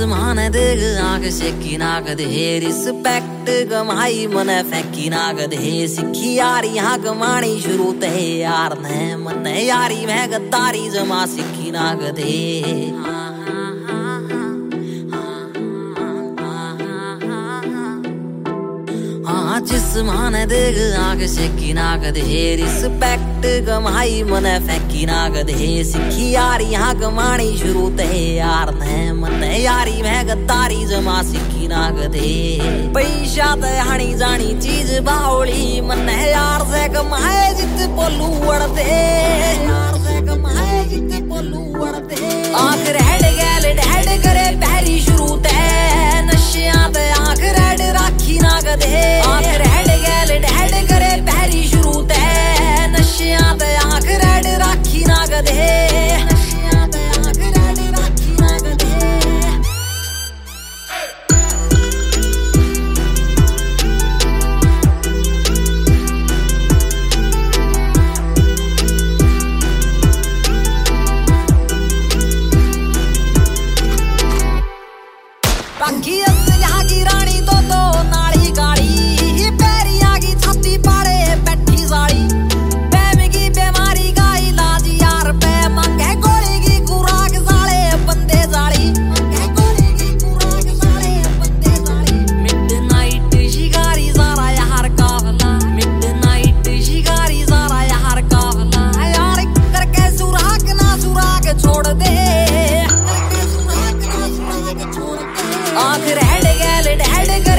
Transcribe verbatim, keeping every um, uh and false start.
जिस्मान देग आग से की नाग दे रिस्पेक्ट गमाई मन फेंकी नाग दे सिखी यारी यहाँ गमानी शुरू ते यार ने मन यारी मैं गद्दारी जमा सिखी नाग दे हाँ जिस्मान देग आग से की नाग दे रिस्पेक्ट गमाई मन फेंकी नाग दे सिखी यारी यहाँ गमानी शुरू ते यार ने मन यारी मैं गद्दारी जमा सिखी नाग दे पैसा ते हानी जानी चीज बावली मन यार से कमाए जित बोलू उड़ते यार से कमाए जित बोलू उड़ते आंख रेड गैल डैड करे पहरी शुरू ते नशिया ते आंख रेड राखी नाग दे आंख रेड गैल डैड करे पहरी शुरू ते नशिया ते आंख रेड राखी नाग दे नशिया ते आंख रेड राखी नाग दे बाकी यहाँ की रानी तो तो नाली गाड़ी पैरी आगी छाती पारे बैठी साड़ी पैम की बीमारी का इलाज यार पे मंगे गोली की खुराक साले बंदे जाली मंगे गोली की खुराक साले बंदे जाली मिडनाइट शिकारी सारा यार काफला मिडनाइट शिकारी सारा यार काफला यार करके सुराग ना सुराग छोड़ दे आंख रेड गैल डैड